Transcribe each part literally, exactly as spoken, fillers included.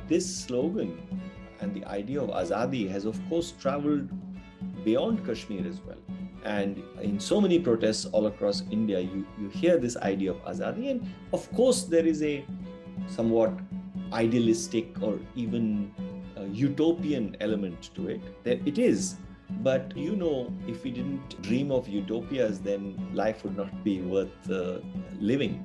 this slogan and the idea of Azadi has, of course, traveled beyond Kashmir as well. And in so many protests all across India, you, you hear this idea of Azadi. And of course, there is a somewhat idealistic or even a utopian element to it. There it is. But you know, if we didn't dream of utopias, then life would not be worth uh, living.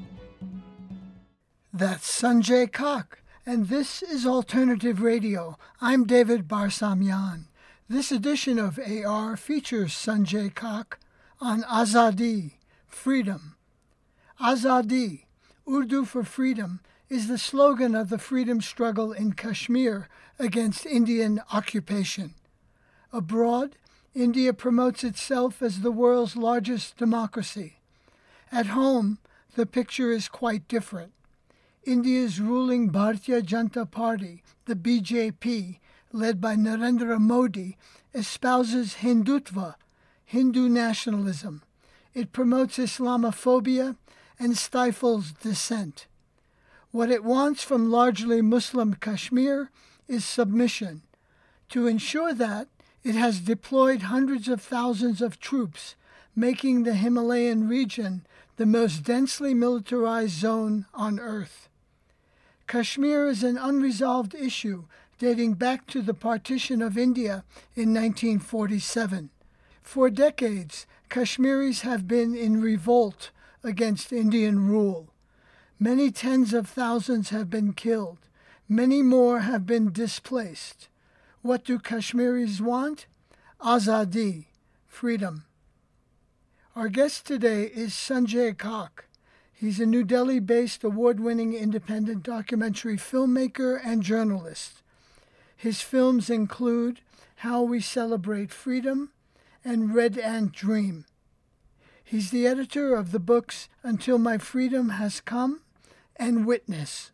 That's Sanjay Kak, and this is Alternative Radio. I'm David Barsamyan. This edition of A R features Sanjay Kak on Azadi, freedom. Azadi, Urdu for freedom, is the slogan of the freedom struggle in Kashmir against Indian occupation. Abroad, India promotes itself as the world's largest democracy. At home, the picture is quite different. India's ruling Bharatiya Janata Party, the B J P, led by Narendra Modi, espouses Hindutva, Hindu nationalism. It promotes Islamophobia and stifles dissent. What it wants from largely Muslim Kashmir is submission. To ensure that, it has deployed hundreds of thousands of troops, making the Himalayan region the most densely militarized zone on Earth. Kashmir is an unresolved issue dating back to the partition of India in nineteen forty-seven. For decades, Kashmiris have been in revolt against Indian rule. Many tens of thousands have been killed. Many more have been displaced. What do Kashmiris want? Azadi, freedom. Our guest today is Sanjay Kak. He's a New Delhi-based award-winning independent documentary filmmaker and journalist. His films include How We Celebrate Freedom and Red Ant Dream. He's the editor of the books Until My Freedom Has Come and Witness.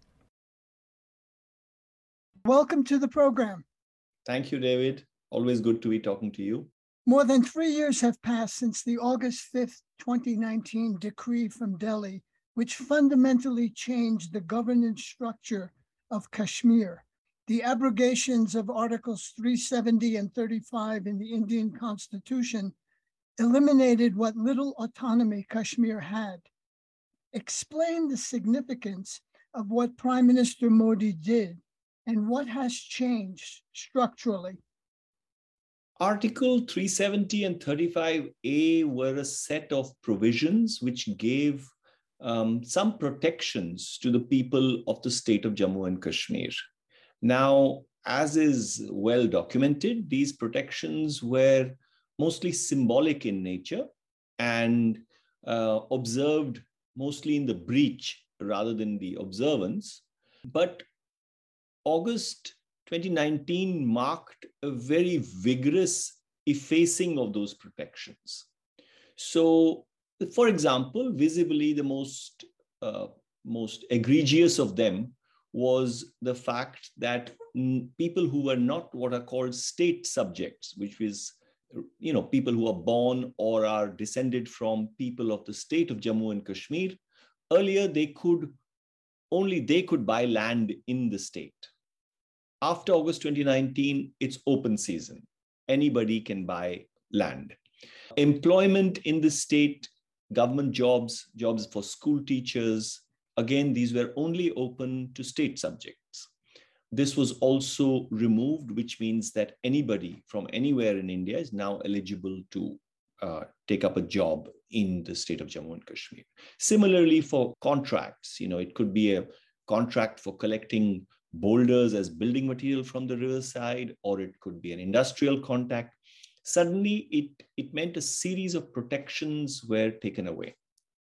Welcome to the program. Thank you, David. Always good to be talking to you. More than three years have passed since the August fifth, twenty nineteen decree from Delhi, which fundamentally changed the governance structure of Kashmir. The abrogations of Articles three seventy and thirty-five in the Indian Constitution eliminated what little autonomy Kashmir had. Explain the significance of what Prime Minister Modi did and what has changed structurally. Article three seventy and thirty-five A were a set of provisions which gave um, some protections to the people of the state of Jammu and Kashmir. Now, as is well documented, these protections were mostly symbolic in nature and uh, observed mostly in the breach rather than the observance. But August twenty nineteen marked a very vigorous effacing of those protections. So, for example, visibly the most, uh, most egregious of them was the fact that people who were not what are called state subjects, which is, you know, people who are born or are descended from people of the state of Jammu and Kashmir, earlier they could, only they could buy land in the state. After August twenty nineteen, it's open season. Anybody can buy land. Employment in the state, government jobs, jobs for school teachers, again, these were only open to state subjects. This was also removed, which means that anybody from anywhere in India is now eligible to uh, take up a job in the state of Jammu and Kashmir. Similarly, for contracts, you know, it could be a contract for collecting boulders as building material from the riverside, or it could be an industrial contact. Suddenly, it, it meant a series of protections were taken away.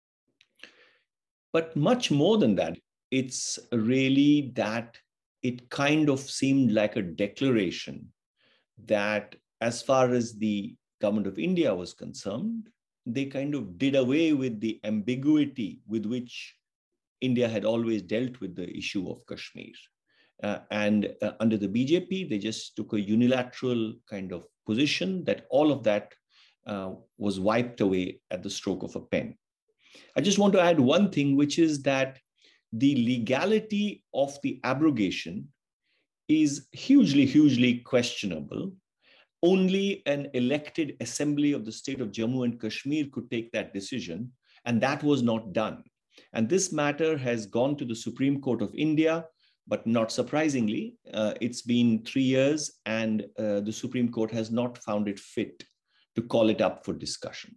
But much more than that, it's really that it kind of seemed like a declaration that as far as the government of India was concerned, they kind of did away with the ambiguity with which India had always dealt with the issue of Kashmir. Uh, and uh, under the B J P, they just took a unilateral kind of position that all of that uh, was wiped away at the stroke of a pen. I just want to add one thing, which is that the legality of the abrogation is hugely, hugely questionable. Only an elected assembly of the state of Jammu and Kashmir could take that decision, and that was not done. And this matter has gone to the Supreme Court of India, but not surprisingly, uh, it's been three years and uh, the Supreme Court has not found it fit to call it up for discussion.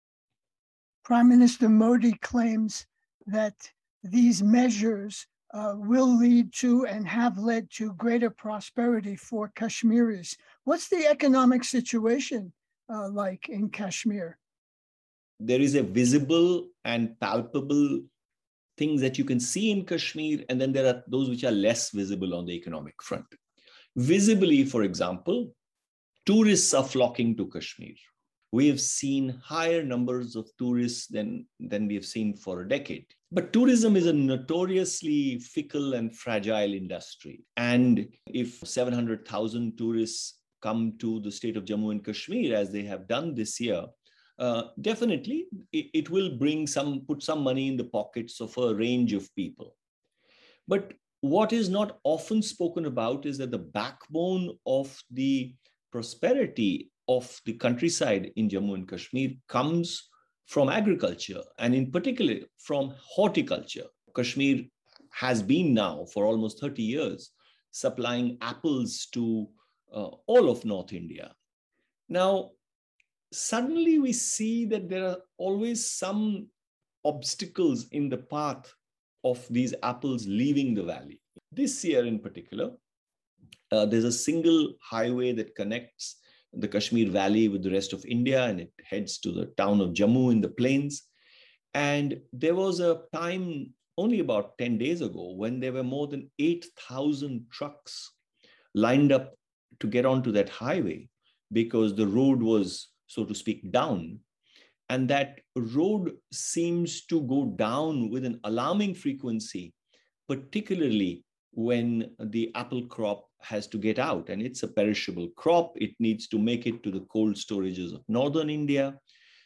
Prime Minister Modi claims that these measures uh, will lead to and have led to greater prosperity for Kashmiris. What's the economic situation uh, like in Kashmir? There is a visible and palpable things that you can see in Kashmir, and then there are those which are less visible on the economic front. Visibly, for example, tourists are flocking to Kashmir. We have seen higher numbers of tourists than, than we have seen for a decade. But tourism is a notoriously fickle and fragile industry. And if seven hundred thousand tourists come to the state of Jammu and Kashmir, as they have done this year, uh, definitely it, it will bring some, put some money in the pockets of a range of people. But what is not often spoken about is that the backbone of the prosperity of the countryside in Jammu and Kashmir comes from agriculture, and in particular from horticulture. Kashmir has been now for almost thirty years supplying apples to uh, all of North India. Now, suddenly we see that there are always some obstacles in the path of these apples leaving the valley. This year in particular, uh, there's a single highway that connects the Kashmir Valley with the rest of India, and it heads to the town of Jammu in the plains. And there was a time only about ten days ago when there were more than eight thousand trucks lined up to get onto that highway because the road was, so to speak, down. And that road seems to go down with an alarming frequency, particularly when the apple crop has to get out, and it's a perishable crop. It needs to make it to the cold storages of northern India.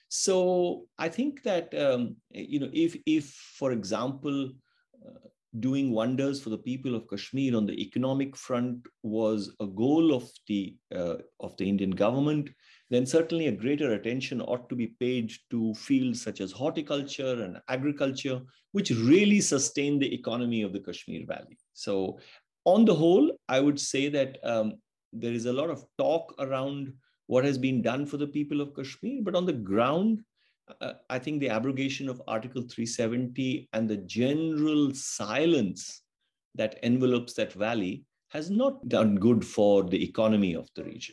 So I think that, um, you know, if, if, for example, uh, doing wonders for the people of Kashmir on the economic front was a goal of the, uh, of the Indian government, then certainly a greater attention ought to be paid to fields such as horticulture and agriculture, which really sustain the economy of the Kashmir Valley. So on the whole, I would say that um, there is a lot of talk around what has been done for the people of Kashmir, but on the ground, uh, I think the abrogation of Article three seventy and the general silence that envelopes that valley has not done good for the economy of the region.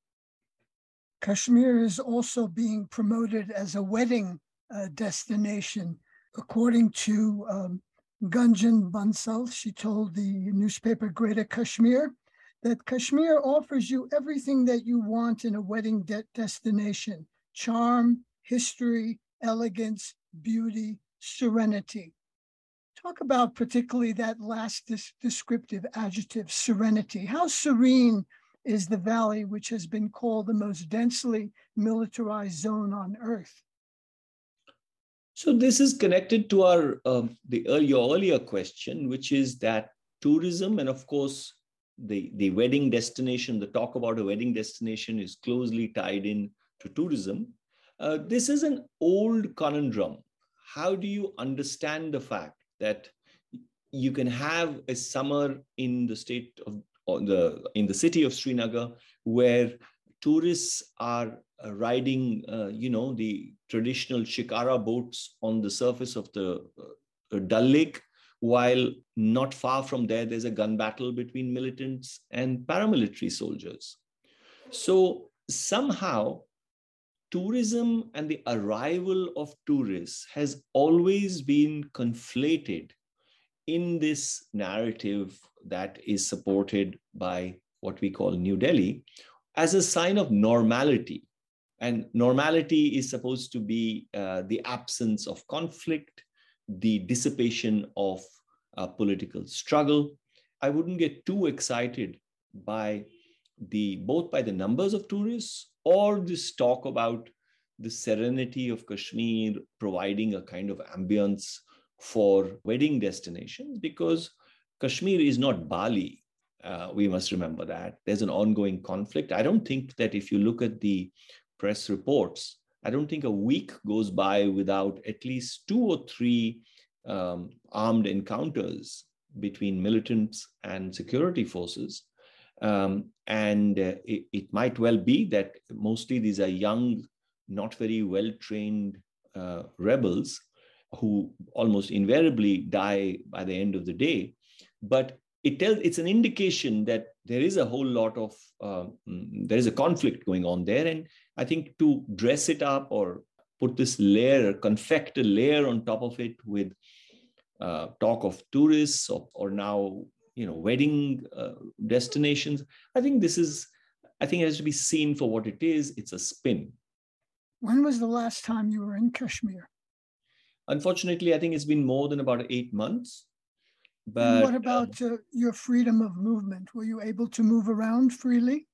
Kashmir is also being promoted as a wedding uh, destination. According to um, Gunjan Bansal, she told the newspaper Greater Kashmir that Kashmir offers you everything that you want in a wedding de- destination: charm, history, elegance, beauty, serenity. Talk about particularly that last dis- descriptive adjective, serenity. How serene is the valley, which has been called the most densely militarized zone on Earth? So this is connected to our uh, the uh, your earlier question, which is that tourism, and of course the, the wedding destination, the talk about a wedding destination is closely tied in to tourism. Uh, this is an old conundrum. How do you understand the fact that you can have a summer in the state of or the in the city of Srinagar where tourists are uh, riding, uh, you know, the traditional shikara boats on the surface of the uh, Dal Lake, while not far from there, there's a gun battle between militants and paramilitary soldiers. So somehow, tourism and the arrival of tourists has always been conflated in this narrative that is supported by what we call New Delhi as a sign of normality. And normality is supposed to be uh, the absence of conflict, the dissipation of uh, political struggle. I wouldn't get too excited by the both by the numbers of tourists or this talk about the serenity of Kashmir providing a kind of ambience for wedding destinations, because Kashmir is not Bali. Uh, we must remember that. There's an ongoing conflict. I don't think that if you look at the press reports, I don't think a week goes by without at least two or three um, armed encounters between militants and security forces. Um, and uh, it, it might well be that mostly these are young, not very well-trained uh, rebels who almost invariably die by the end of the day. But it tells, it's an indication that there is a whole lot of, uh, there is a conflict going on there. And I think to dress it up or put this layer, confect a layer on top of it with uh, talk of tourists or, or now, you know, wedding uh, destinations, I think this is, I think it has to be seen for what it is. It's a spin. When was the last time you were in Kashmir? Unfortunately, I think it's been more than about eight months. But and what about um, uh, your freedom of movement? Were you able to move around freely?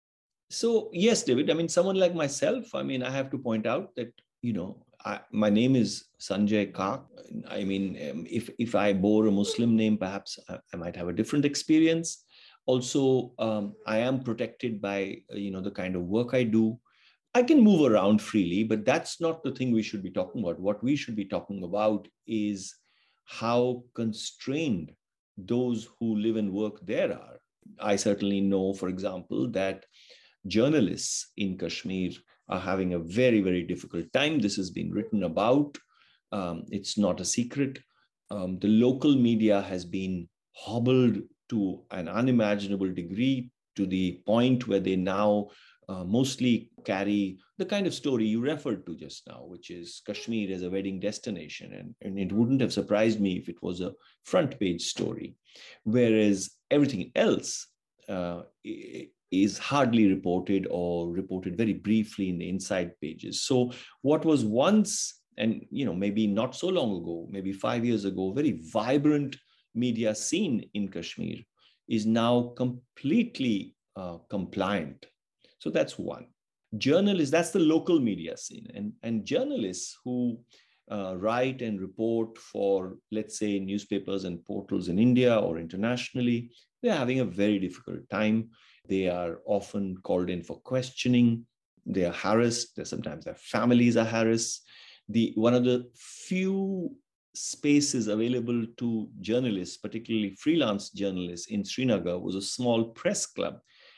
So, yes, David, I mean, someone like myself, I mean, I have to point out that, you know, I, my name is Sanjay Kak. I mean, um, if, if I bore a Muslim name, perhaps I, I might have a different experience. Also, um, I am protected by, you know, the kind of work I do. I can move around freely, but that's not the thing we should be talking about. What we should be talking about is how constrained those who live and work there are. I certainly know, for example, that journalists in Kashmir are having a very, very difficult time. This has been written about. Um, it's not a secret. Um, the local media has been hobbled to an unimaginable degree, to the point where they now uh, mostly carry the kind of story you referred to just now, which is Kashmir as a wedding destination. And, and it wouldn't have surprised me if it was a front page story, whereas everything else uh, is hardly reported or reported very briefly in the inside pages. So what was once, and you know, maybe not so long ago, maybe five years ago, very vibrant media scene in Kashmir is now completely uh, compliant. So that's one. Journalists, that's the local media scene. And, and journalists who uh, write and report for, let's say, newspapers and portals in India or internationally, they're having a very difficult time. They are often called in for questioning. They are harassed. They're, sometimes their families are harassed. The, one of the few spaces available to journalists, particularly freelance journalists in Srinagar, was a small press club.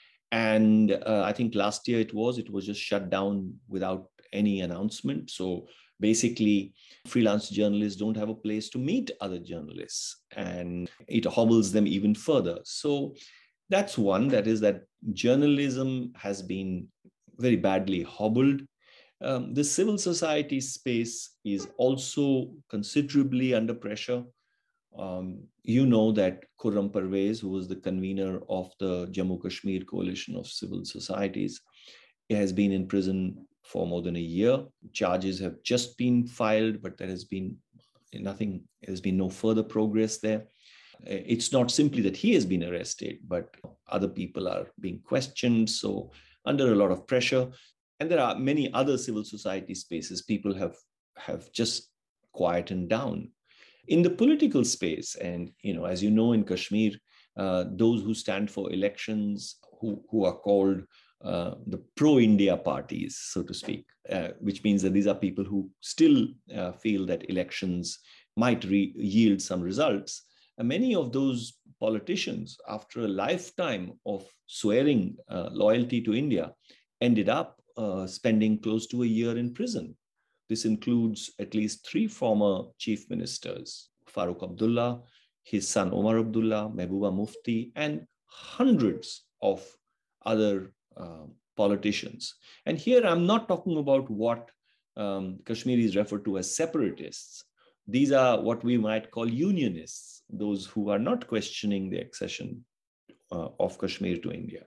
And uh, I think last year it was, it was just shut down without any announcement. So basically, freelance journalists don't have a place to meet other journalists, and it hobbles them even further. So that's one, that is that journalism has been very badly hobbled. Um, the civil society space is also considerably under pressure. Um, you know that Khurram Parvez, who was the convener of the Jammu Kashmir Coalition of Civil Societies, has been in prison for more than a year. Charges have just been filed, but there has been nothing, there's been no further progress there. It's not simply that he has been arrested, but other people are being questioned. So under a lot of pressure. And there are many other civil society spaces, people have, have just quietened down. In the political space, and you know, as you know, in Kashmir, uh, those who stand for elections, who, who are called uh, the pro-India parties, so to speak, uh, which means that these are people who still uh, feel that elections might re- yield some results. And many of those politicians, after a lifetime of swearing uh, loyalty to India, ended up uh, spending close to a year in prison. This includes at least three former chief ministers, Farooq Abdullah, his son Omar Abdullah, Mehbooba Mufti, and hundreds of other uh, politicians. And here I'm not talking about what um, Kashmiris refer to as separatists. These are what we might call unionists, those who are not questioning the accession uh, of Kashmir to India.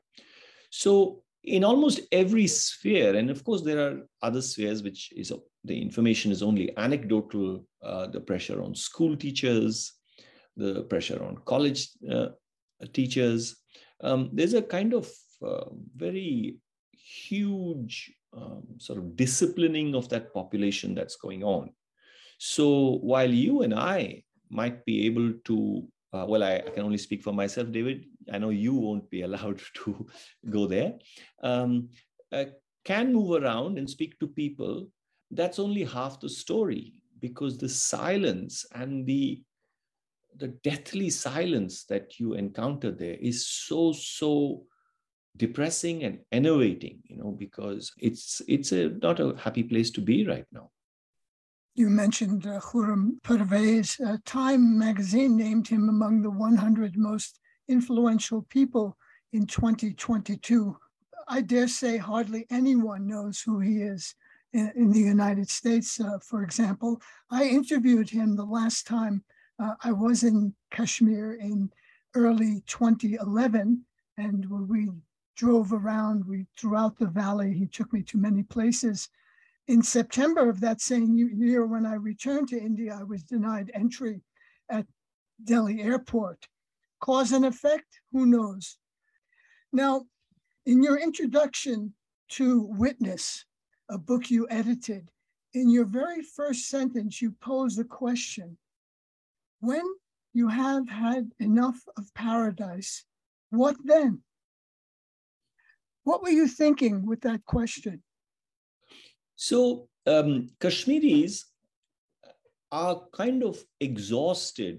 So in almost every sphere, and of course there are other spheres which is the information is only anecdotal, uh, the pressure on school teachers, the pressure on college uh, teachers. Um, there's a kind of uh, very huge um, sort of disciplining of that population that's going on. So while you and I might be able to, uh, well, I, I can only speak for myself, David, I know you won't be allowed to go there, um, uh, can move around and speak to people, that's only half the story, because the silence and the the deathly silence that you encounter there is so, so depressing and enervating, you know, because it's it's a not a happy place to be right now. You mentioned uh, Khurram Parvez. Uh, Time magazine named him among the one hundred most influential people in twenty twenty-two. I dare say hardly anyone knows who he is in, in the United States, uh, for example. I interviewed him the last time uh, I was in Kashmir in early twenty eleven, and we drove around we throughout the valley. He took me to many places. In September of that same year, when I returned to India, I was denied entry at Delhi airport. Cause and effect? Who knows? Now, in your introduction to Witness, a book you edited, in your very first sentence, you pose the question: when you have had enough of paradise, what then? What were you thinking with that question? So um, Kashmiris are kind of exhausted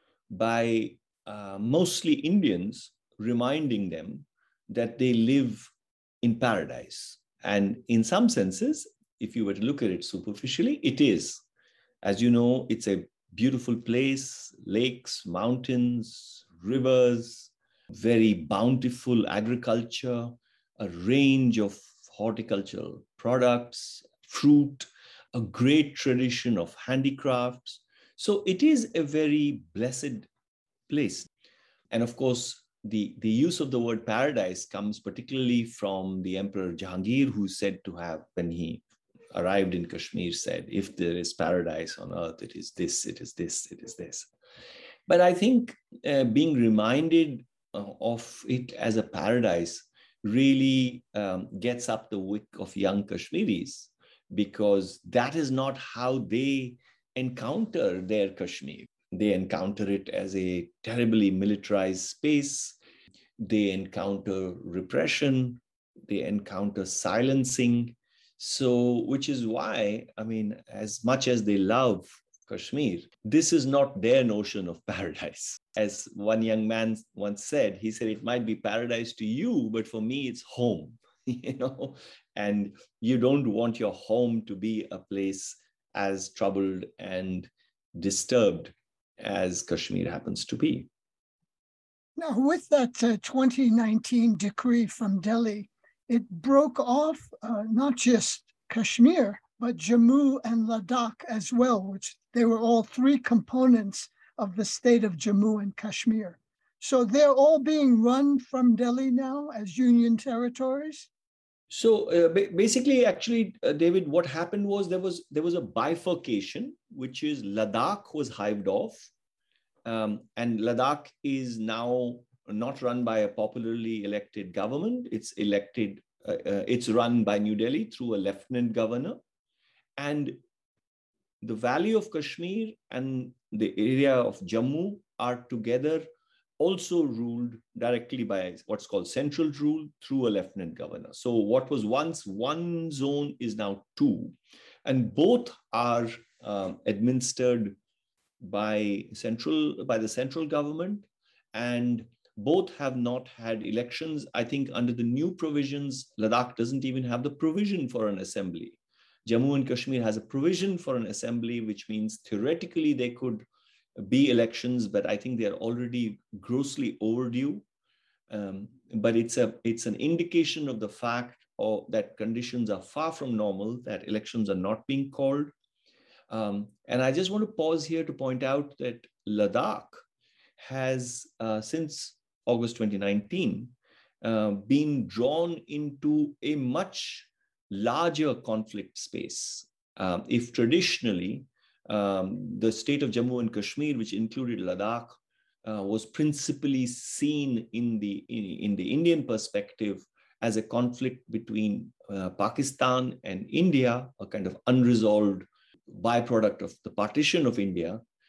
by uh, mostly Indians reminding them that they live in paradise. And in some senses, if you were to look at it superficially, it is. As you know, it's a beautiful place, lakes, mountains, rivers, very bountiful agriculture, a range of horticultural products, fruit, a great tradition of handicrafts. So it is a very blessed place. And of course, the, the use of the word paradise comes particularly from the Emperor Jahangir, who said to have, when he arrived in Kashmir, said, if there is paradise on earth, it is this, it is this, it is this. But I think uh, being reminded uh, of it as a paradise really um, gets up the wick of young Kashmiris, because that is not how they encounter their Kashmir. They encounter it as a terribly militarized space. They encounter repression. They encounter silencing. So, which is why, I mean, as much as they love Kashmir, this is not their notion of paradise. As one young man once said, he said, it might be paradise to you, but for me, it's home, you know, and you don't want your home to be a place as troubled and disturbed as Kashmir happens to be. Now, with that uh, twenty nineteen decree from Delhi, it broke off uh, not just Kashmir, but Jammu and Ladakh as well, which they were all three components of the state of Jammu and Kashmir. So they're all being run from Delhi now as union territories? So uh, basically, actually, uh, David, what happened was there was there was a bifurcation, which is Ladakh was hived off, um, and Ladakh is now not run by a popularly elected government. It's elected, uh, uh, it's run by New Delhi through a lieutenant governor, and the Valley of Kashmir and the area of Jammu are together also ruled directly by what's called central rule through a lieutenant governor. So what was once one zone is now two, and both are um, administered by central by the central government, and both have not had elections. I think under the new provisions, Ladakh doesn't even have the provision for an assembly. Jammu and Kashmir has a provision for an assembly, which means theoretically they could be elections, but I think they are already grossly overdue. Um, but it's a it's an indication of the fact of, that conditions are far from normal, that elections are not being called. Um, and I just want to pause here to point out that Ladakh has, uh, since August twenty nineteen, uh, been drawn into a much larger conflict space. Um, if traditionally, um, the state of Jammu and Kashmir, which included Ladakh, uh, was principally seen in the, in, in the Indian perspective as a conflict between uh, Pakistan and India, a kind of unresolved byproduct of the partition of India.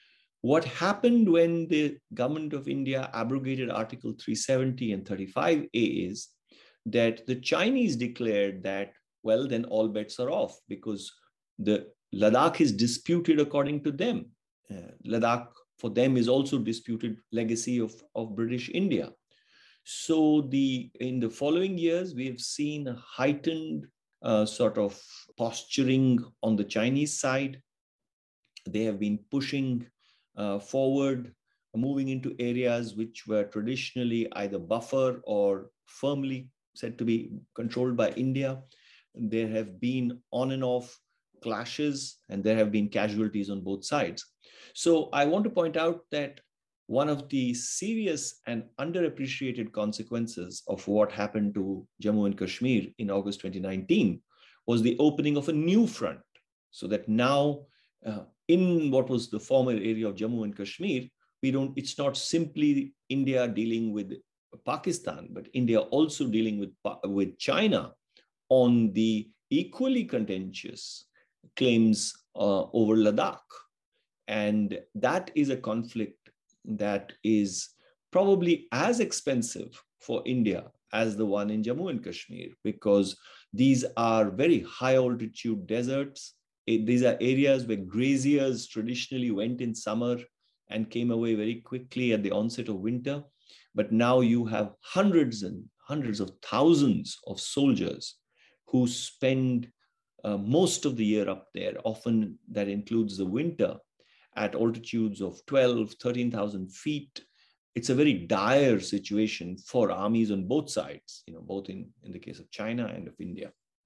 What happened when the government of India abrogated Article three seventy and thirty-five A is that the Chinese declared that, well, then all bets are off because the Ladakh is disputed according to them. Uh, Ladakh for them is also disputed legacy of, of British India. So the in the following years, we have seen a heightened uh, sort of posturing on the Chinese side. They have been pushing uh, forward, moving into areas which were traditionally either buffer or firmly said to be controlled by India. There have been on and off clashes, and there have been casualties on both sides. So I want to point out that one of the serious and underappreciated consequences of what happened to Jammu and Kashmir in August twenty nineteen was the opening of a new front, so that now uh, in what was the former area of Jammu and Kashmir, we don't, it's not simply India dealing with Pakistan, but India also dealing with, with China on the equally contentious claims uh, over Ladakh. And that is a conflict that is probably as expensive for India as the one in Jammu and Kashmir, because these are very high altitude deserts. It, these are areas where graziers traditionally went in summer and came away very quickly at the onset of winter. But now you have hundreds and hundreds of thousands of soldiers who spend uh, most of the year up there. Often that includes the winter at altitudes of twelve, thirteen thousand feet. It's a very dire situation for armies on both sides, you know, both in, in the case of China and of India.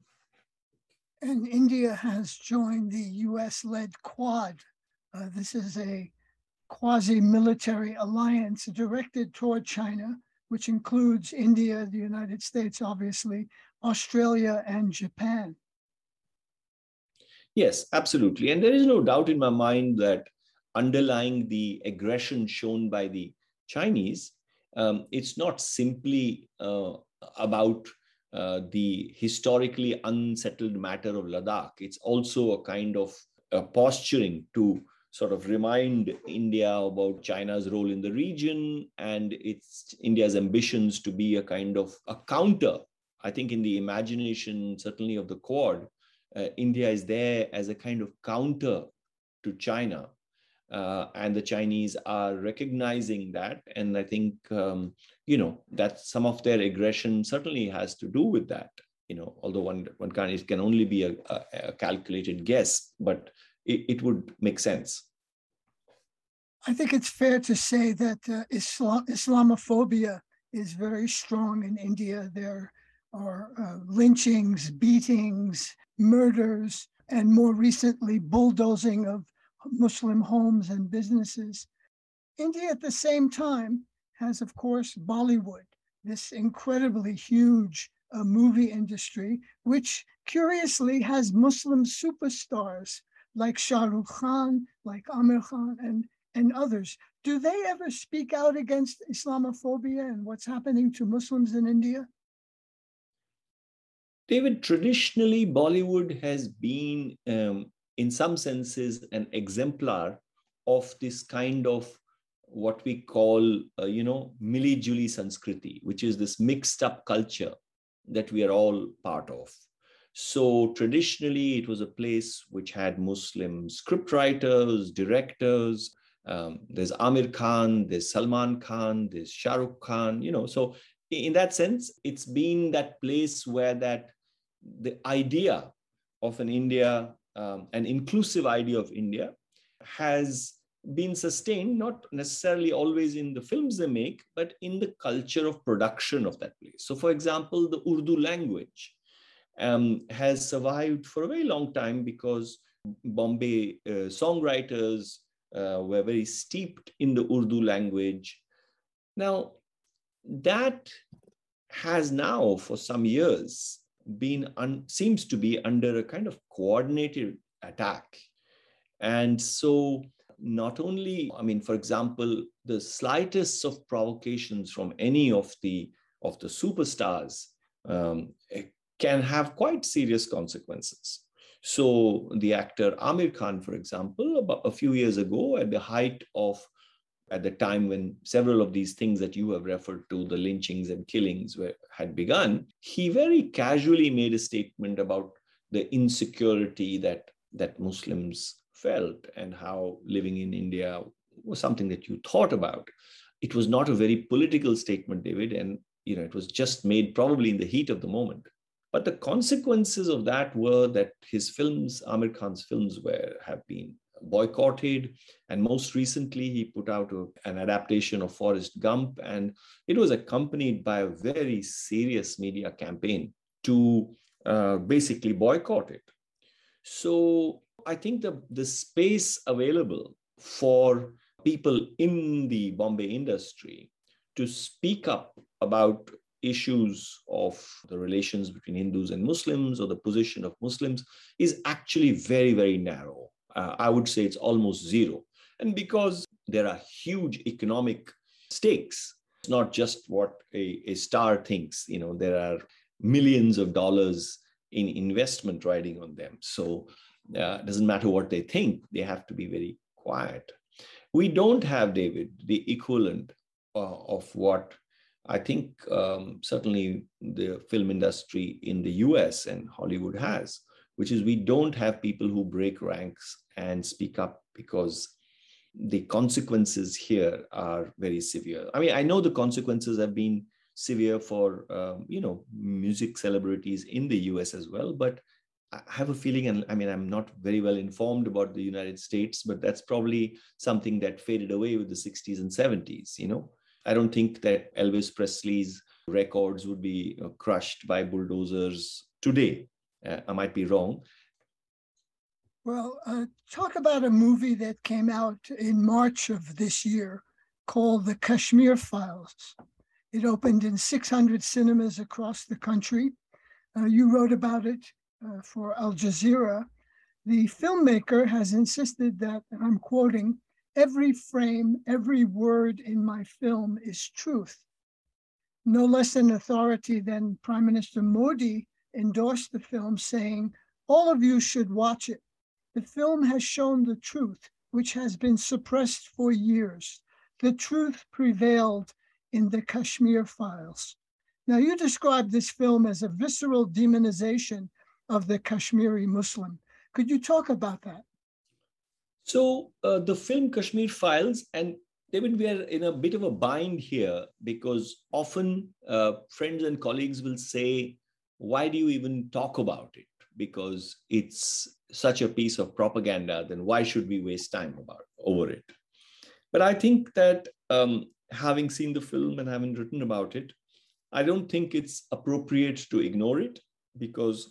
And India has joined the U S-led Quad. Uh, this is a quasi-military alliance directed toward China, which includes India, the United States, obviously, Australia, and Japan. Yes, absolutely. And there is no doubt in my mind that underlying the aggression shown by the Chinese, um, it's not simply uh, about uh, the historically unsettled matter of Ladakh. It's also a kind of uh, posturing to sort of remind India about China's role in the region and its India's ambitions to be a kind of a counter. I think in the imagination, certainly of the Quad, uh, India is there as a kind of counter to China. Uh, and the Chinese are recognizing that. And I think, um, you know, that some of their aggression certainly has to do with that, you know, although one, one can, it can only be a, a, a calculated guess, but it, it would make sense. I think it's fair to say that uh, Islam, Islamophobia is very strong in India. There are uh, lynchings, beatings, murders, and more recently, bulldozing of Muslim homes and businesses. India, at the same time, has, of course, Bollywood, this incredibly huge uh, movie industry, which curiously has Muslim superstars like Shah Rukh Khan, like Amir Khan, and, and others. Do they ever speak out against Islamophobia and what's happening to Muslims in India? David, traditionally, Bollywood has been um, in some senses, an exemplar of this kind of what we call, uh, you know, Mili-Juli Sanskriti, which is this mixed up culture that we are all part of. So traditionally, it was a place which had Muslim scriptwriters, directors. Um, there's Amir Khan, there's Salman Khan, there's Shah Rukh Khan, you know. So in that sense, it's been that place where that the idea of an India, Um, an inclusive idea of India has been sustained, not necessarily always in the films they make, but in the culture of production of that place. So for example, the Urdu language um, has survived for a very long time because Bombay uh, songwriters uh, were very steeped in the Urdu language. Now, that has now for some years been un, seems to be under a kind of coordinated attack. And so not only, I mean, for example, the slightest of provocations from any of the of the superstars um, can have quite serious consequences. So the actor Amir Khan, for example, about a few years ago, at the height of, at the time when several of these things that you have referred to, the lynchings and killings were, had begun, he very casually made a statement about the insecurity that, that Muslims felt and how living in India was something that you thought about. It was not a very political statement, David, and you know, it was just made probably in the heat of the moment. But the consequences of that were that his films, Amir Khan's films, were have been boycotted. And most recently, he put out a, an adaptation of Forrest Gump, and it was accompanied by a very serious media campaign to uh, basically boycott it. So I think the, the space available for people in the Bombay industry to speak up about issues of the relations between Hindus and Muslims or the position of Muslims is actually very, very narrow. Uh, I would say it's almost zero. And because there are huge economic stakes, it's not just what a, a star thinks, you know, there are millions of dollars in investment riding on them. So uh, it doesn't matter what they think, they have to be very quiet. We don't have, David, the equivalent uh, of what I think um, certainly the film industry in the U S and Hollywood has, which is we don't have people who break ranks and speak up because the consequences here are very severe. I mean, I know the consequences have been severe for, um, you know, music celebrities in the U S as well, but I have a feeling, and I mean, I'm not very well informed about the United States, but that's probably something that faded away with the sixties and seventies, you know. I don't think that Elvis Presley's records would be you know, crushed by bulldozers today. Uh, I might be wrong. Well, uh, talk about a movie that came out in March of this year called The Kashmir Files. It opened in six hundred cinemas across the country. Uh, you wrote about it uh, for Al Jazeera. The filmmaker has insisted that, and I'm quoting, "Every frame, every word in my film is truth." No less an authority than Prime Minister Modi endorsed the film, saying, "All of you should watch it. The film has shown the truth, which has been suppressed for years. The truth prevailed in the Kashmir Files." Now, you described this film as a visceral demonization of the Kashmiri Muslim. Could you talk about that? So uh, the film Kashmir Files, and David, we are in a bit of a bind here because often uh, friends and colleagues will say, why do you even talk about it? Because it's such a piece of propaganda, then why should we waste time about over it? But I think that um, having seen the film and having written about it, I don't think it's appropriate to ignore it because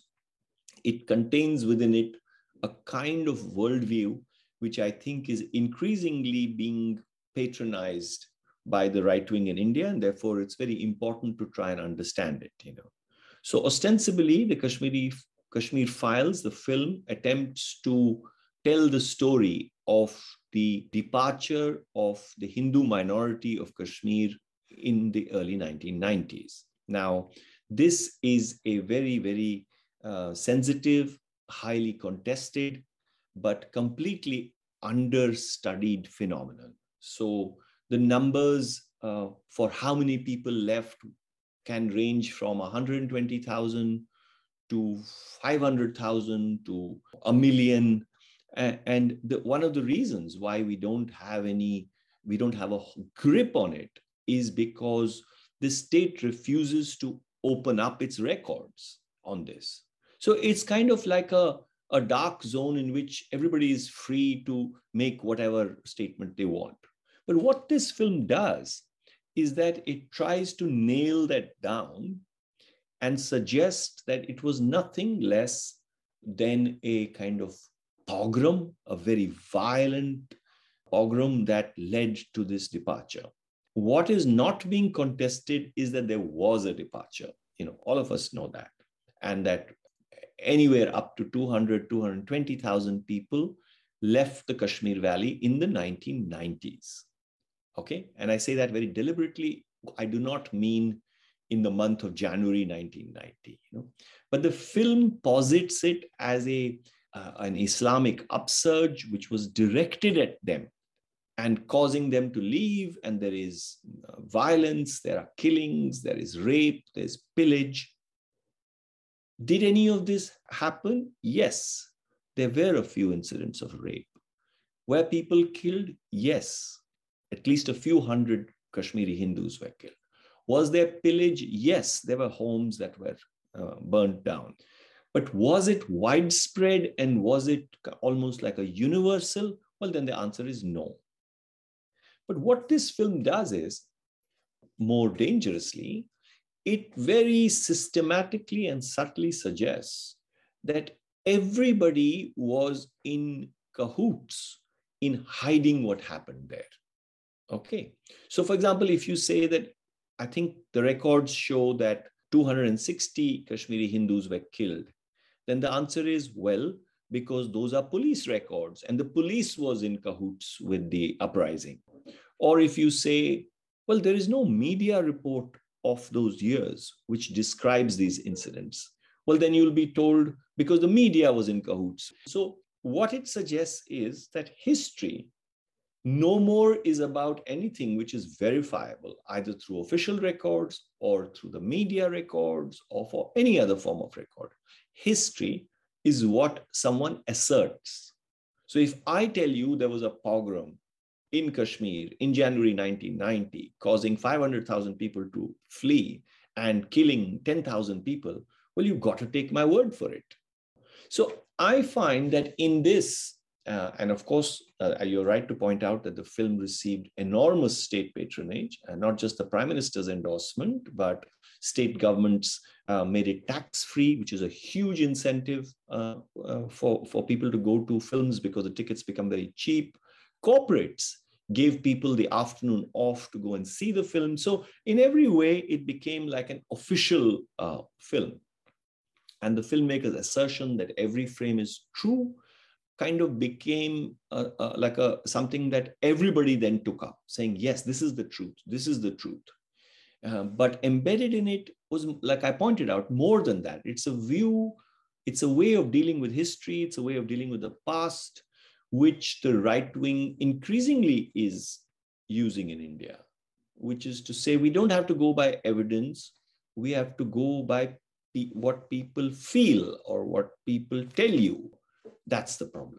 it contains within it a kind of worldview which I think is increasingly being patronized by the right wing in India, and therefore it's very important to try and understand it. You know, so ostensibly the Kashmiri Kashmir Files, the film, attempts to tell the story of the departure of the Hindu minority of Kashmir in the early nineteen nineties. Now, this is a very, very uh, sensitive, highly contested, but completely understudied phenomenon. So the numbers uh, for how many people left can range from one hundred twenty thousand to five hundred thousand to a million. And the, one of the reasons why we don't have any, we don't have a grip on it is because the state refuses to open up its records on this. So it's kind of like a, a dark zone in which everybody is free to make whatever statement they want. But what this film does is that it tries to nail that down and suggest that it was nothing less than a kind of pogrom, a very violent pogrom that led to this departure. What is not being contested is that there was a departure. You know, all of us know that. And that anywhere up to two hundred, two hundred twenty thousand people left the Kashmir Valley in the nineteen nineties. Okay. And I say that very deliberately. I do not mean in the month of January nineteen ninety, you know, but the film posits it as a, uh, an Islamic upsurge which was directed at them and causing them to leave. And there is uh, violence, there are killings, there is rape, there's pillage. Did any of this happen? Yes, there were a few incidents of rape. Were people killed? Yes, at least a few hundred Kashmiri Hindus were killed. Was there pillage? Yes, there were homes that were uh, burnt down. But was it widespread and was it almost like a universal? Well, then the answer is no. But what this film does is, more dangerously, it very systematically and subtly suggests that everybody was in cahoots in hiding what happened there. Okay. So, for example, if you say that, I think the records show that two hundred sixty Kashmiri Hindus were killed, then the answer is, well, because those are police records and the police was in cahoots with the uprising. Or if you say, well, there is no media report of those years which describes these incidents, well, then you'll be told because the media was in cahoots. So what it suggests is that history no more is about anything which is verifiable, either through official records or through the media records or for any other form of record. History is what someone asserts. So if I tell you there was a pogrom in Kashmir in January nineteen ninety, causing five hundred thousand people to flee and killing ten thousand people, well, you've got to take my word for it. So I find that in this, uh, and of course, uh, you're right to point out that the film received enormous state patronage, and not just the Prime Minister's endorsement, but state governments uh, made it tax-free, which is a huge incentive uh, uh, for, for people to go to films because the tickets become very cheap. Corporates gave people the afternoon off to go and see the film. So in every way, it became like an official uh, film. And the filmmaker's assertion that every frame is true kind of became uh, uh, like a something that everybody then took up, saying, yes, this is the truth, this is the truth. Uh, but embedded in it was, like I pointed out, more than that. It's a view, it's a way of dealing with history, it's a way of dealing with the past, which the right wing increasingly is using in India, which is to say we don't have to go by evidence, we have to go by pe- what people feel or what people tell you. That's the problem.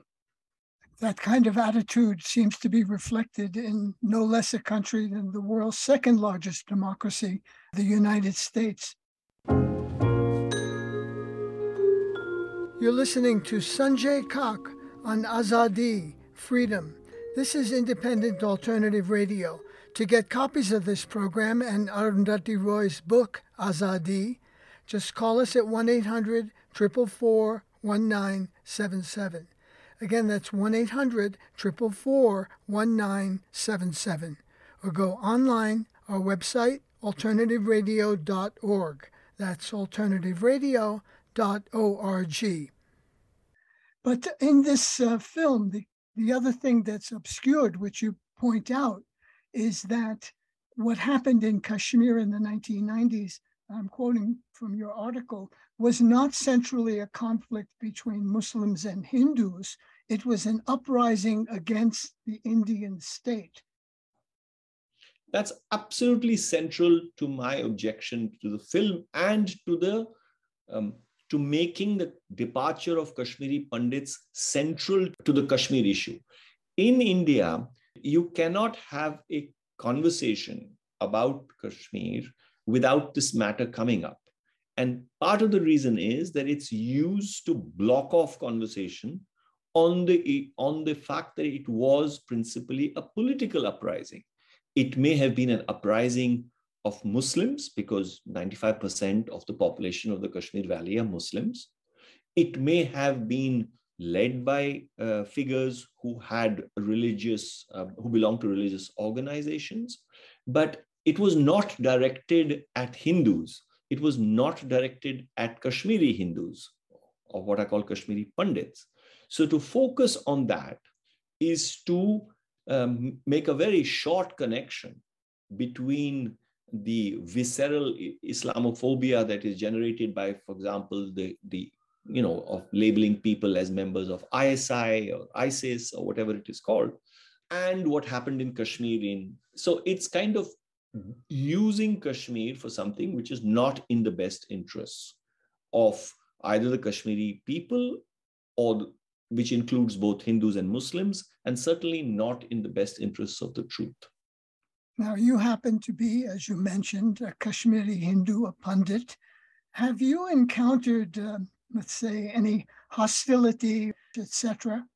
That kind of attitude seems to be reflected in no less a country than the world's second largest democracy, the United States. You're listening to Sanjay Kak on Azadi, Freedom. This is Independent Alternative Radio. To get copies of this program and Arundhati Roy's book, Azadi, just call us at one eight hundred, four four four, one nine seven seven. Again, that's one eight hundred, four four four, one nine seven seven. Or go online, our website, alternative radio dot org. That's alternative radio dot org. But in this uh, film, the, the other thing that's obscured, which you point out, is that what happened in Kashmir in the nineteen nineties, I'm quoting from your article, was not centrally a conflict between Muslims and Hindus. It was an uprising against the Indian state. That's absolutely central to my objection to the film and to the um, to making the departure of Kashmiri Pandits central to the Kashmir issue. In India, you cannot have a conversation about Kashmir without this matter coming up. And part of the reason is that it's used to block off conversation on the, on the fact that it was principally a political uprising. It may have been an uprising of Muslims because ninety-five percent of the population of the Kashmir Valley are Muslims. It may have been led by uh, figures who had religious, uh, who belonged to religious organizations, but it was not directed at Hindus. It was not directed at Kashmiri Hindus, or what I call Kashmiri Pandits. So to focus on that is to um, make a very short connection between the visceral Islamophobia that is generated by, for example, the, the you know, of labeling people as members of I S I or ISIS or whatever it is called, and what happened in Kashmir. In so it's kind of using Kashmir for something which is not in the best interests of either the Kashmiri people, or which includes both Hindus and Muslims, and certainly not in the best interests of the truth. Now, you happen to be, as you mentioned, a Kashmiri Hindu, a pundit. Have you encountered, uh, let's say, any hostility, et cetera?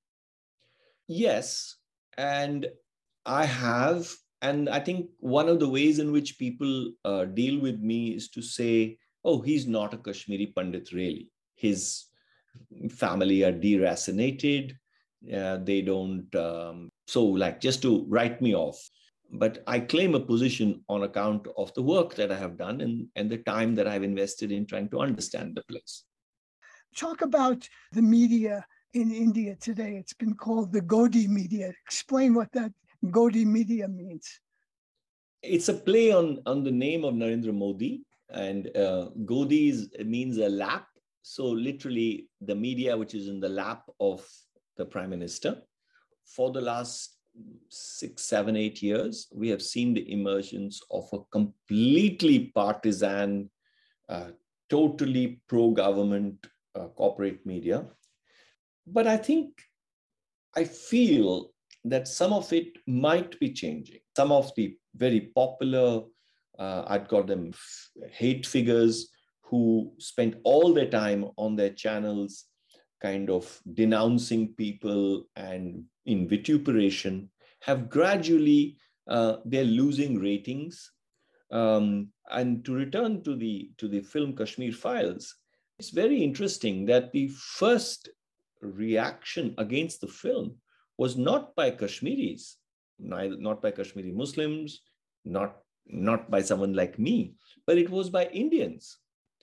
Yes, and I have. And I think one of the ways in which people uh, deal with me is to say, oh, he's not a Kashmiri Pandit, really. His family are deracinated. Uh, they don't, um, so like just to write me off. But I claim a position on account of the work that I have done and, and the time that I've invested in trying to understand the place. Talk about the media in India today. It's been called the Godi media. Explain what that Godi media means. It's a play on, on the name of Narendra Modi, and uh, Godi is, means a lap. So literally the media which is in the lap of the Prime Minister. For the last six, seven, eight years, we have seen the emergence of a completely partisan, uh, totally pro-government uh, corporate media. But I think, I feel that some of it might be changing. Some of the very popular, uh, I'd call them f- hate figures who spent all their time on their channels kind of denouncing people and in vituperation, have gradually, uh, they're losing ratings. Um, and to return to the, to the film Kashmir Files, it's very interesting that the first reaction against the film was not by Kashmiris, neither, not by Kashmiri Muslims, not, not by someone like me, but it was by Indians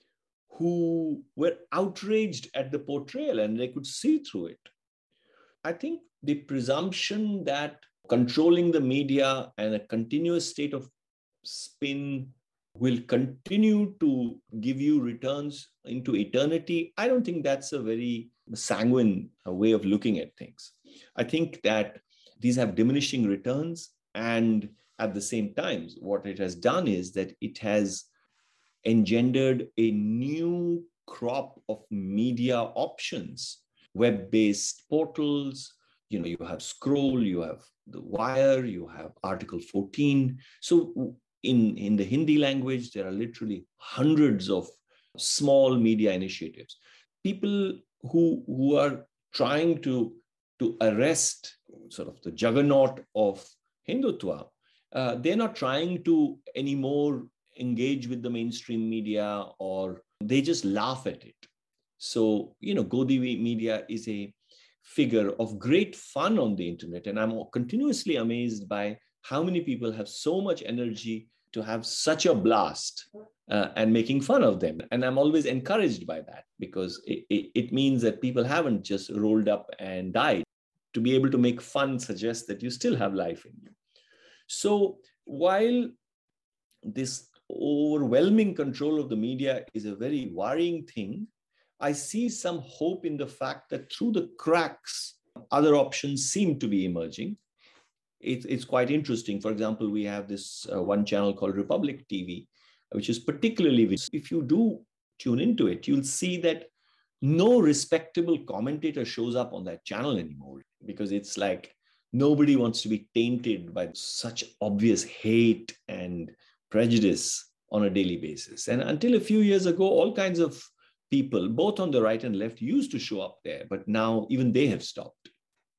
who were outraged at the portrayal and they could see through it. I think the presumption that controlling the media and a continuous state of spin will continue to give you returns into eternity, I don't think that's a very sanguine way of looking at things. I think that these have diminishing returns, and at the same time, what it has done is that it has engendered a new crop of media options, web-based portals. You know, you have Scroll, you have The Wire, you have Article fourteen. So in, in the Hindi language, there are literally hundreds of small media initiatives. People who, who are trying to, to arrest sort of the juggernaut of Hindutva, uh, they're not trying to anymore engage with the mainstream media, or they just laugh at it. So, you know, Godi media is a figure of great fun on the internet. And I'm continuously amazed by how many people have so much energy to have such a blast uh, and making fun of them. And I'm always encouraged by that, because it, it, it means that people haven't just rolled up and died. To be able to make fun suggests that you still have life in you. So while this overwhelming control of the media is a very worrying thing, I see some hope in the fact that through the cracks, other options seem to be emerging. It, it's quite interesting. For example, we have this uh, one channel called Republic T V, which is particularly, if you do tune into it, you'll see that no respectable commentator shows up on that channel anymore, because it's like nobody wants to be tainted by such obvious hate and prejudice on a daily basis. And until a few years ago, all kinds of people, both on the right and left, used to show up there, but now even they have stopped.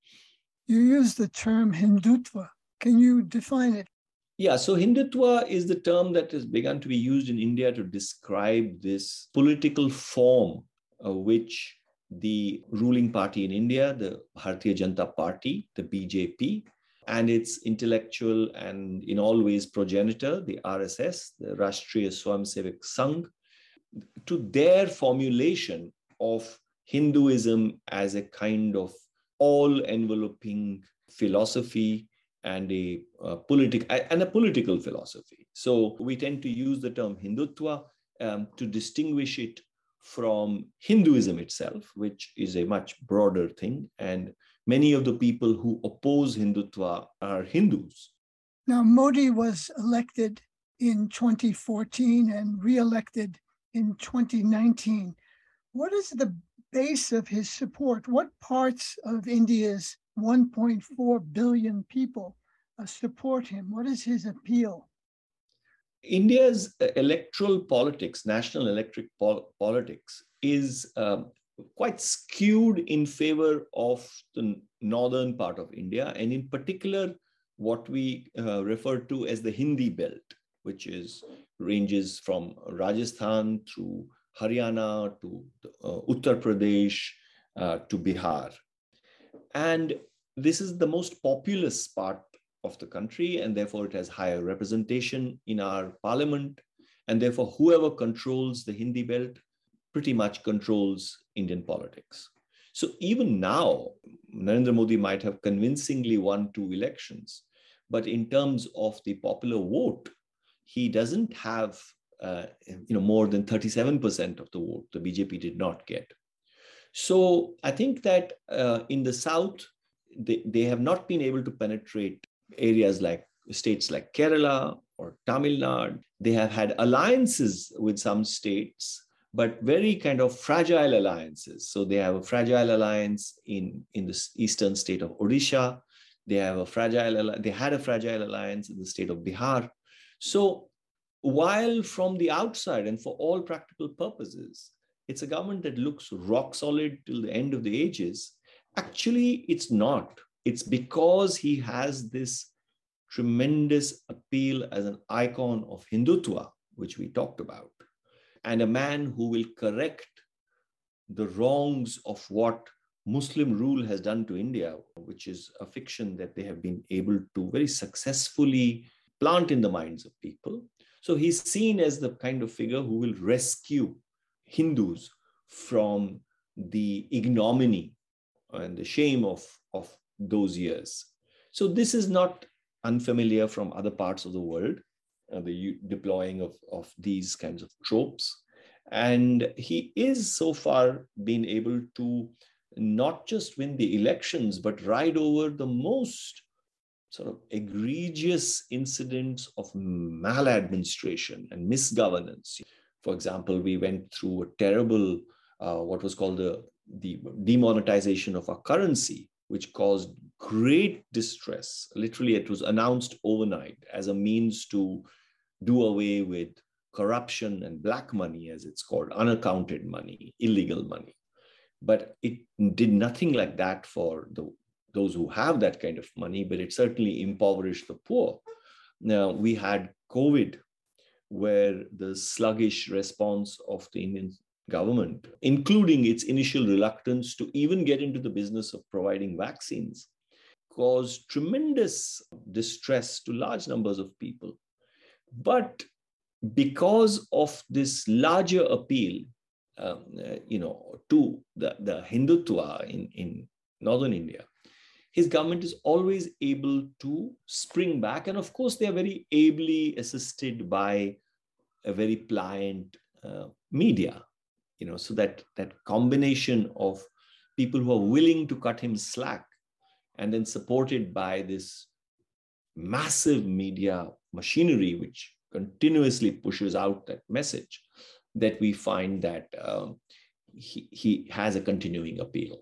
You use the term Hindutva. Can you define it? Yeah, so Hindutva is the term that has begun to be used in India to describe this political form uh, which the ruling party in India, the Bharatiya Janata Party, the B J P, and its intellectual and in all ways progenitor, the R S S, the Rashtriya Swayamsevak Sangh, to their formulation of Hinduism as a kind of all-enveloping philosophy and a uh, political and a political philosophy. So we tend to use the term Hindutva um, to distinguish it from Hinduism itself, which is a much broader thing. And many of the people who oppose Hindutva are Hindus. Now, Modi was elected in twenty fourteen and re-elected in twenty nineteen. What is the base of his support? What parts of India's one point four billion people uh, support him? What is his appeal? India's electoral politics, national electric pol- politics, is um, quite skewed in favor of the northern part of India, and in particular, what we uh, refer to as the Hindi belt, which is ranges from Rajasthan through Haryana to uh, Uttar Pradesh uh, to Bihar. And this is the most populous part of the country, and therefore it has higher representation in our parliament. And therefore, whoever controls the Hindi belt pretty much controls Indian politics. So even now, Narendra Modi might have convincingly won two elections, but in terms of the popular vote, he doesn't have uh, you know, more than thirty-seven percent of the vote. The B J P did not get. So I think that uh, in the South, they, they have not been able to penetrate areas like states like Kerala or Tamil Nadu. They have had alliances with some states, but very kind of fragile alliances. So they have a fragile alliance in, in the eastern state of Odisha. They have a fragile, they had a fragile alliance in the state of Bihar. So while from the outside and for all practical purposes, it's a government that looks rock solid till the end of the ages, actually it's not. It's because he has this tremendous appeal as an icon of Hindutva, which we talked about, and a man who will correct the wrongs of what Muslim rule has done to India, which is a fiction that they have been able to very successfully plant in the minds of people. So he's seen as the kind of figure who will rescue Hindus from the ignominy and the shame of, of those years. So this is not unfamiliar from other parts of the world, uh, the deploying of, of these kinds of tropes. And he is so far been able to not just win the elections, but ride over the most sort of egregious incidents of maladministration and misgovernance. For example, we went through a terrible, uh, what was called the, the demonetization of our currency, which caused great distress. Literally, it was announced overnight as a means to do away with corruption and black money, as it's called, unaccounted money, illegal money. But it did nothing like that for the, those who have that kind of money, but it certainly impoverished the poor. Now, we had COVID, where the sluggish response of the Indian government, including its initial reluctance to even get into the business of providing vaccines, caused tremendous distress to large numbers of people. But because of this larger appeal, um, uh, you know, to the, the Hindutva in, in northern India, his government is always able to spring back. And of course, they are very ably assisted by a very pliant uh, media, you know, so that that combination of people who are willing to cut him slack and then supported by this massive media machinery, which continuously pushes out that message, that we find that um, he, he has a continuing appeal.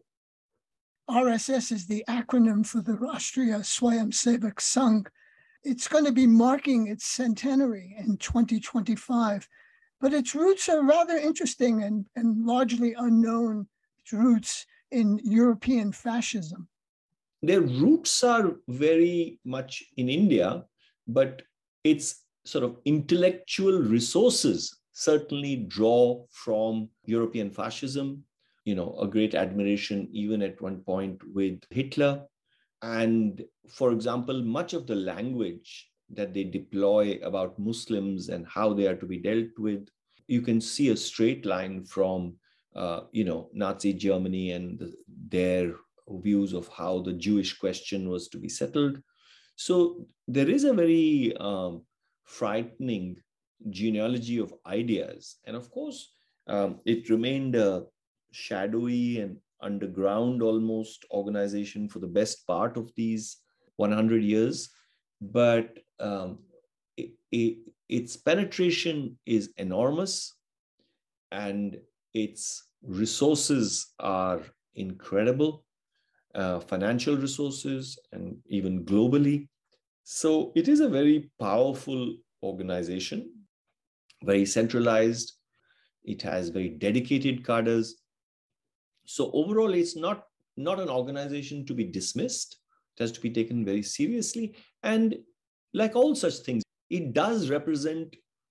R S S is the acronym for the Rashtriya Swayamsevak Sangh. It's going to be marking its centenary in twenty twenty-five, but its roots are rather interesting and, and largely unknown. Its roots in European fascism. Their roots are very much in India, but its sort of intellectual resources certainly draw from European fascism. You know, a great admiration even at one point with Hitler. And for example, much of the language that they deploy about Muslims and how they are to be dealt with, you can see a straight line from, uh, you know, Nazi Germany and the, their views of how the Jewish question was to be settled. So there is a very um, frightening genealogy of ideas. And of course, Um, it remained a shadowy and underground almost organization for the best part of these one hundred years. But um, it, it, its penetration is enormous, and its resources are incredible, uh, financial resources, and even globally. So it is a very powerful organization, very centralized. It has very dedicated cadres. So overall, it's not, not an organization to be dismissed. It has to be taken very seriously. And like all such things, it does represent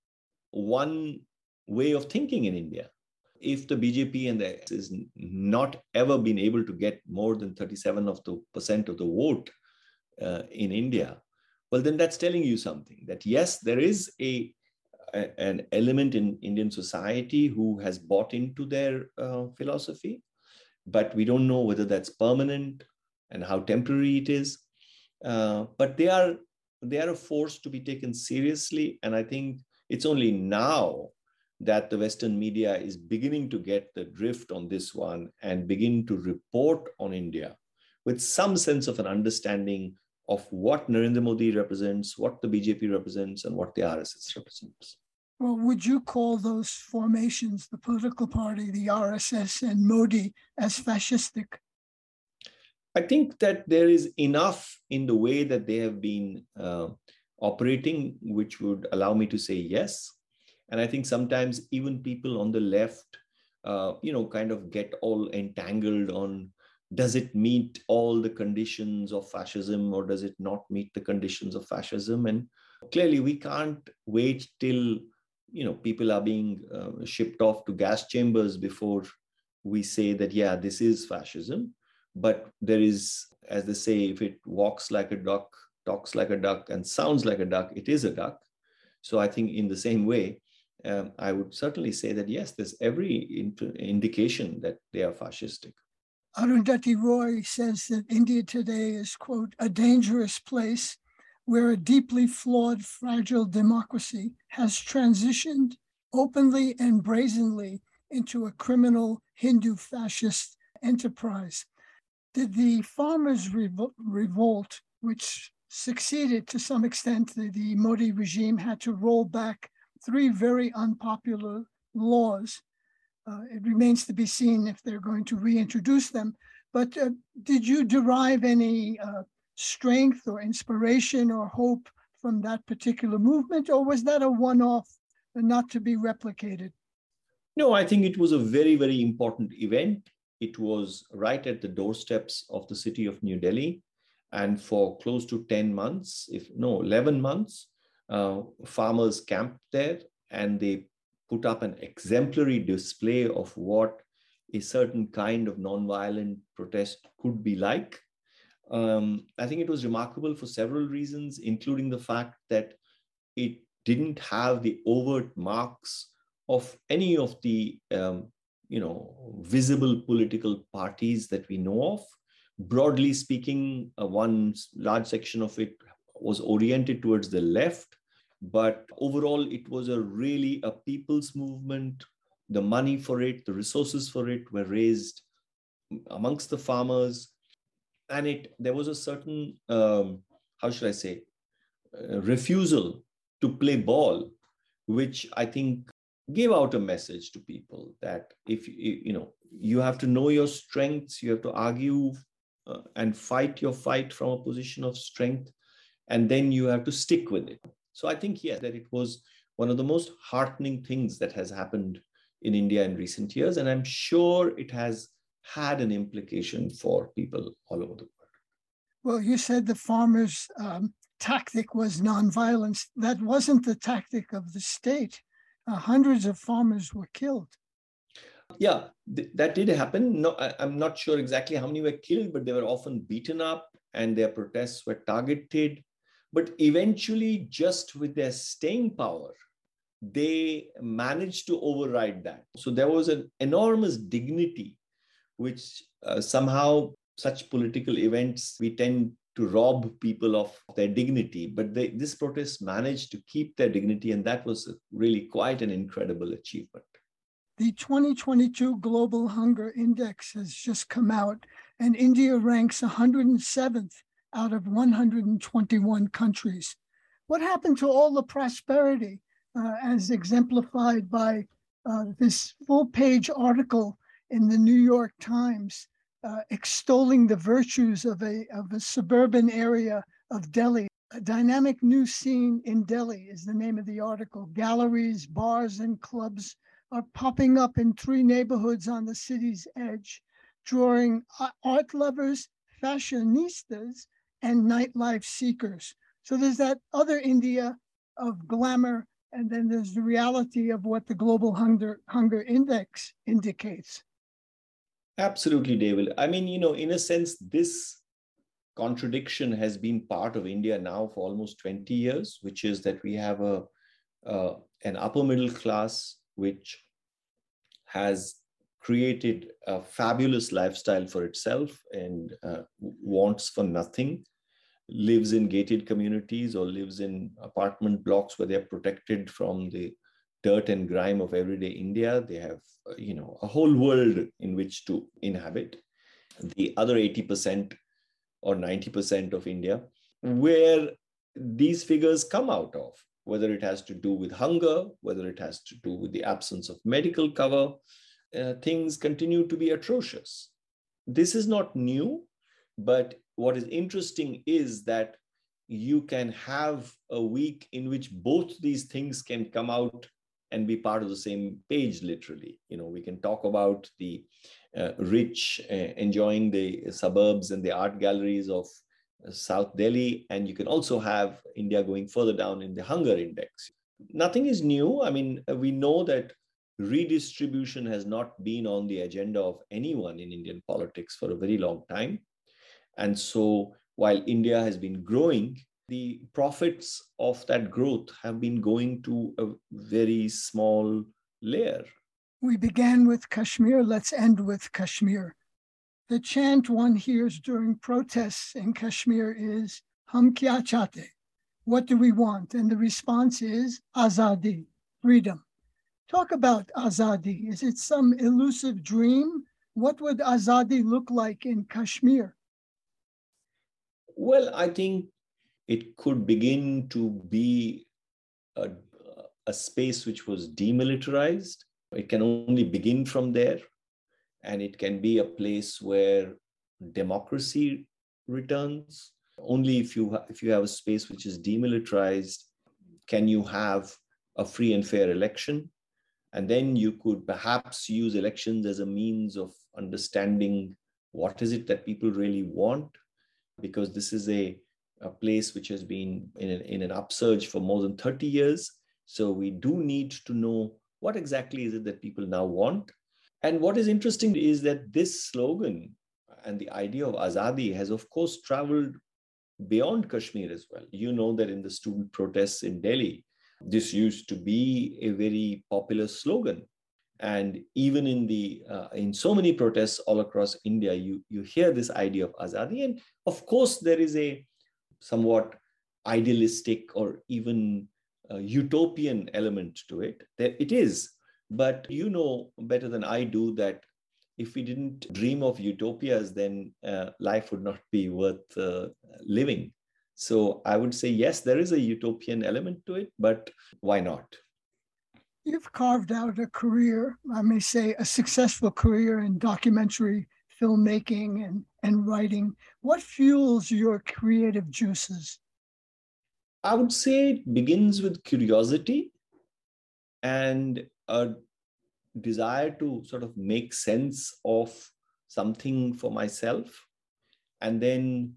one way of thinking in India. If the B J P and the is not ever been able to get more than thirty-seven of the percent of the vote uh, in India, well, then that's telling you something, that yes, there is a, a an element in Indian society who has bought into their uh, philosophy, but we don't know whether that's permanent and how temporary it is. Uh, but they are they are a force to be taken seriously, and I think it's only now that the Western media is beginning to get the drift on this one and begin to report on India with some sense of an understanding of what Narendra Modi represents, what the B J P represents, and what the R S S represents. Well, would you call those formations, the political party, the R S S, and Modi, as fascistic? I think that there is enough in the way that they have been uh, operating, which would allow me to say yes. And I think sometimes even people on the left, uh, you know, kind of get all entangled on, does it meet all the conditions of fascism or does it not meet the conditions of fascism? And clearly we can't wait till, you know, people are being uh, shipped off to gas chambers before we say that, yeah, this is fascism. But there is, as they say, if it walks like a duck, talks like a duck, and sounds like a duck, it is a duck. So I think in the same way, um, I would certainly say that, yes, there's every indication that they are fascistic. Arundhati Roy says that India today is, quote, a dangerous place where a deeply flawed, fragile democracy has transitioned openly and brazenly into a criminal Hindu fascist enterprise. Did the farmers' revol- revolt, which succeeded to some extent, the, the Modi regime had to roll back three very unpopular laws. Uh, it remains to be seen if they're going to reintroduce them. But uh, did you derive any uh, strength or inspiration or hope from that particular movement, or was that a one-off and not to be replicated? No, I think it was a very, very important event. It was right at the doorsteps of the city of New Delhi. And for close to ten months, if no, eleven months, uh, farmers camped there and they put up an exemplary display of what a certain kind of nonviolent protest could be like. Um, I think it was remarkable for several reasons, including the fact that it didn't have the overt marks of any of the um, you know, visible political parties that we know of. Broadly speaking, uh, one large section of it was oriented towards the left, but overall it was a really a people's movement. The money for it, the resources for it were raised amongst the farmers, and it there was a certain um, how should I say uh, refusal to play ball, which I think gave out a message to people that if you know, you have to know your strengths, you have to argue uh, and fight your fight from a position of strength, and then you have to stick with it. So I think, yeah, that it was one of the most heartening things that has happened in India in recent years, and I'm sure it has had an implication for people all over the world. Well, you said the farmers' um, tactic was nonviolence. That wasn't the tactic of the state. Uh, hundreds of farmers were killed. Yeah, th- that did happen. No, I, I'm not sure exactly how many were killed, but they were often beaten up and their protests were targeted. But eventually, just with their staying power, they managed to override that. So there was an enormous dignity, which uh, somehow such political events, we tend to rob people of their dignity. But they, this protest managed to keep their dignity, and that was really quite an incredible achievement. The twenty twenty-two Global Hunger Index has just come out, and India ranks one hundred seventh out of one hundred twenty-one countries. What happened to all the prosperity uh, as exemplified by uh, this full-page article in the New York Times uh, extolling the virtues of a, of a suburban area of Delhi? A dynamic new scene in Delhi is the name of the article. Galleries, bars, and clubs are popping up in three neighborhoods on the city's edge, drawing art lovers, fashionistas, and nightlife seekers. So there's that other India of glamour, and then there's the reality of what the Global Hunger, Hunger Index indicates. Absolutely, David. I mean, you know, in a sense, this contradiction has been part of India now for almost twenty years, which is that we have a uh, an upper middle class which has created a fabulous lifestyle for itself and uh, wants for nothing, lives in gated communities or lives in apartment blocks where they're protected from the dirt and grime of everyday India. They have, uh, you know, a whole world in which to inhabit. The other eighty percent or ninety percent of India, where these figures come out of, whether it has to do with hunger, whether it has to do with the absence of medical cover, uh, things continue to be atrocious. This is not new, but what is interesting is that you can have a week in which both these things can come out and be part of the same page, literally. You know, we can talk about the uh, rich uh, enjoying the suburbs and the art galleries of uh, South Delhi, and you can also have India going further down in the hunger index. Nothing is new. I mean, we know that redistribution has not been on the agenda of anyone in Indian politics for a very long time. And so while India has been growing, the profits of that growth have been going to a very small layer. We began with Kashmir, let's end with Kashmir. The chant one hears during protests in Kashmir is, Hum kya chahte? What do we want? And the response is, Azadi, freedom. Talk about Azadi. Is it some elusive dream? What would Azadi look like in Kashmir? Well, I think it could begin to be a, a space which was demilitarized. It can only begin from there, and it can be a place where democracy returns. Only if you, ha- if you have a space which is demilitarized, can you have a free and fair election. And then you could perhaps use elections as a means of understanding what is it that people really want, because this is a, a place which has been in an, in an upsurge for more than thirty years. So we do need to know what exactly is it that people now want. And what is interesting is that this slogan and the idea of Azadi has, of course, traveled beyond Kashmir as well. You know that in the student protests in Delhi, this used to be a very popular slogan. And even in the uh, in so many protests all across India, you, you hear this idea of Azadi. And of course, there is a somewhat idealistic or even uh, utopian element to it. There it is. But you know better than I do that if we didn't dream of utopias, then uh, life would not be worth uh, living. So I would say, yes, there is a utopian element to it, but why not? You've carved out a career, I may say a successful career in documentary filmmaking and, and writing. What fuels your creative juices? I would say it begins with curiosity and a desire to sort of make sense of something for myself. And then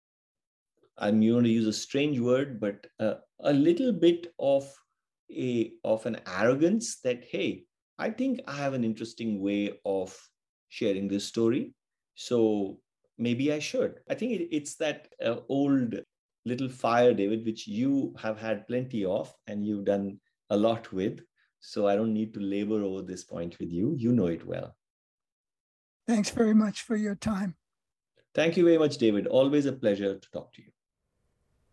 I'm going to use a strange word, but uh, a little bit of a of an arrogance that, hey, I think I have an interesting way of sharing this story. So maybe I should. I think it, it's that uh, old little fire, David, which you have had plenty of and you've done a lot with. So I don't need to labor over this point with you. You know it well. Thanks very much for your time. Thank you very much, David. Always a pleasure to talk to you.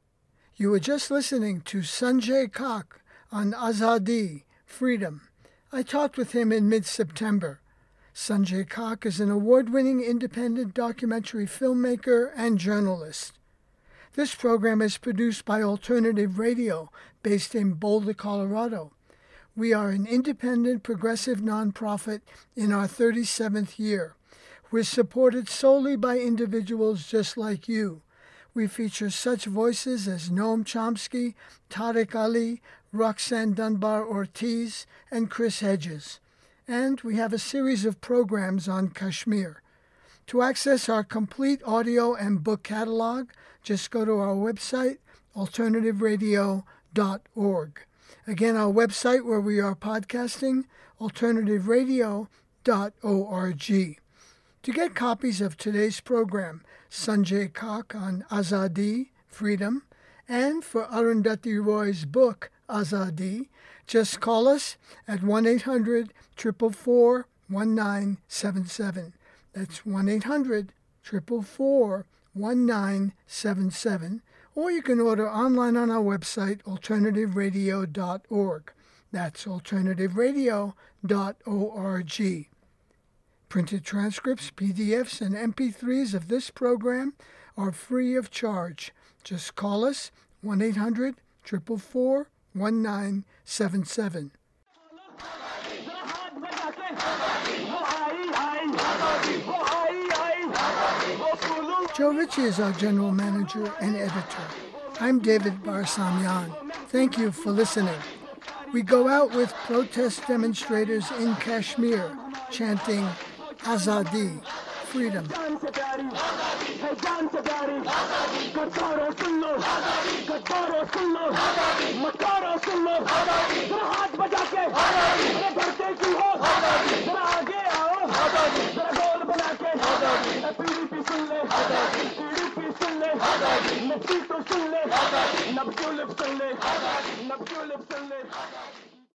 You were just listening to Sanjay Kak on Azadi, Freedom. I talked with him in mid-September. Sanjay Kak is an award-winning independent documentary filmmaker and journalist. This program is produced by Alternative Radio, based in Boulder, Colorado. We are an independent, progressive nonprofit in our thirty-seventh year. We're supported solely by individuals just like you. We feature such voices as Noam Chomsky, Tariq Ali, Roxanne Dunbar-Ortiz, and Chris Hedges. And we have a series of programs on Kashmir. To access our complete audio and book catalog, just go to our website, alternative radio dot org. Again, our website where we are podcasting, alternative radio dot org. To get copies of today's program, Sanjay Kak on Azadi, Freedom, and for Arundhati Roy's book, Azadi, just call us at one eight hundred, four four four, one nine seven seven. That's one eight hundred, four four four, one nine seven seven. Or you can order online on our website, alternative radio dot org. That's alternative radio dot org. Printed transcripts, P D Fs, and M P threes of this program are free of charge. Just call us, one eight hundred, four four four, one nine seven seven. Joe Ritchie is our general manager and editor. I'm David Barsamyan. Thank you for listening. We go out with protest demonstrators in Kashmir chanting Azadi, freedom.